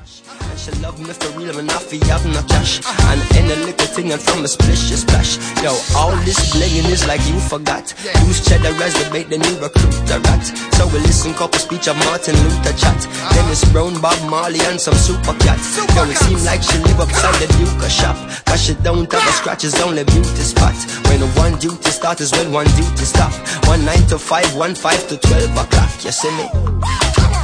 And she love me for real, and I feel have no cash. And any little thing and from a splish, a splash. Yo, all this blinging is like you forgot. Use cheddar as the bait, then you recruit the rat. So we listen couple speech of Martin Luther chat. Dennis Brown, Bob Marley and some super cats. Yo, it seem like she live upside the Duke shop. Cause she don't have a scratch, it's only beauty spot. When one duty start is when one duty stop. 1 9 to 5, 1 5 to 12 o'clock, you see me?